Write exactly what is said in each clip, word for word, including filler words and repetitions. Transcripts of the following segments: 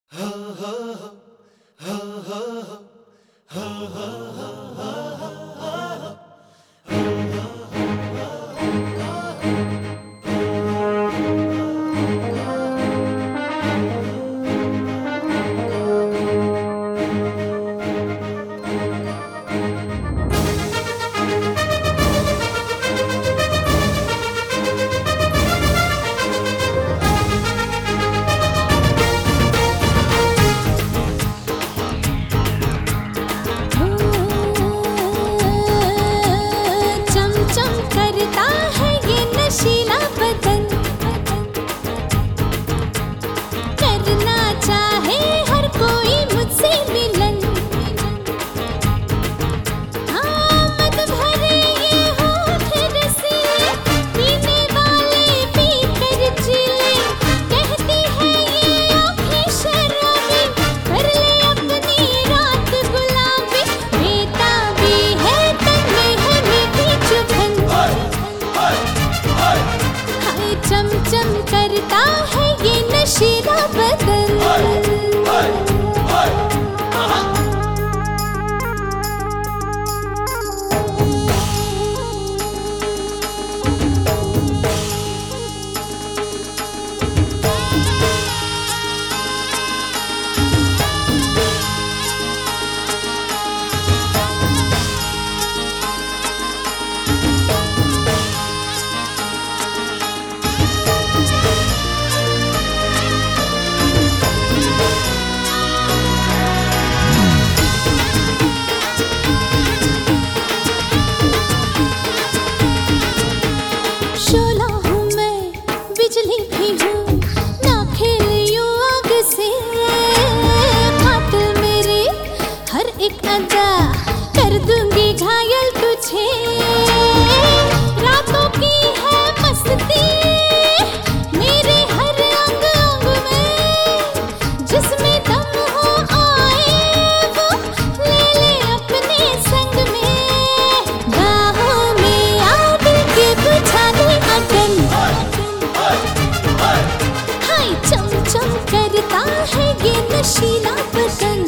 चमचम करता है ये नशीला बदन। बिजली भी हूँ ना खेलियूं आग से, कातिल मेरे हर एक अदा कर दूंगी घायल तुझे। रातों की है मस्ती मेरे हर अंग अंग में, जिसमें दम हो आए वो ले ले अपने संग में। बाहों में आ दिल के बुझा दे अगन, चमचम करता है ये नशीला बदन।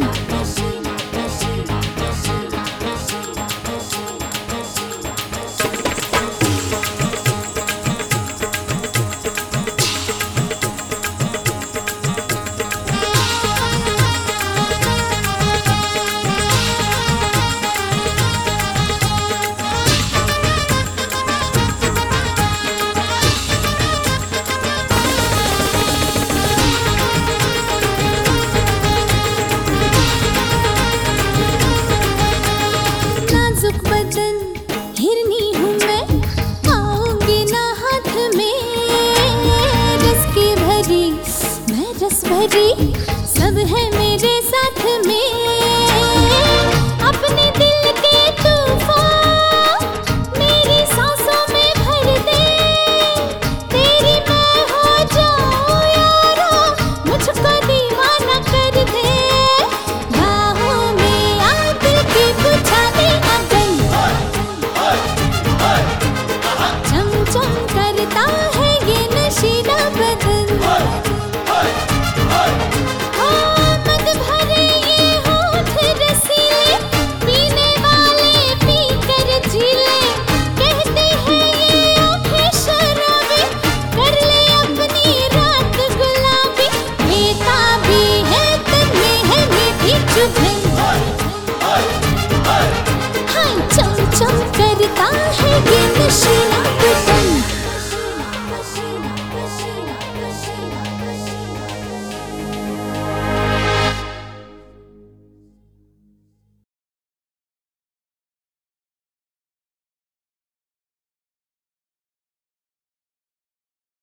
बदन हिरनी हूँ मैं, आऊंगी ना हाथ में रस की भरी, मैं रस भरी, सब है मेरे साथ में। अपने दिल के तूफान मेरी सांसों में भर दे, तेरी मैं हो जाऊं यारा, मुझको दीवाना कर दे। बाहों में आ दिल की बुझा दे अगन, चमचम करता है ये नशीला बदन। मद भरे ये होठ रसीले, पीने वाले पी कर जीले, कहते हैं ये आँखें शराबी, कर ले अपनी रात गुलाबी। बेताबी है तन में है मीठी चुभन, हाय चमचम करता है ये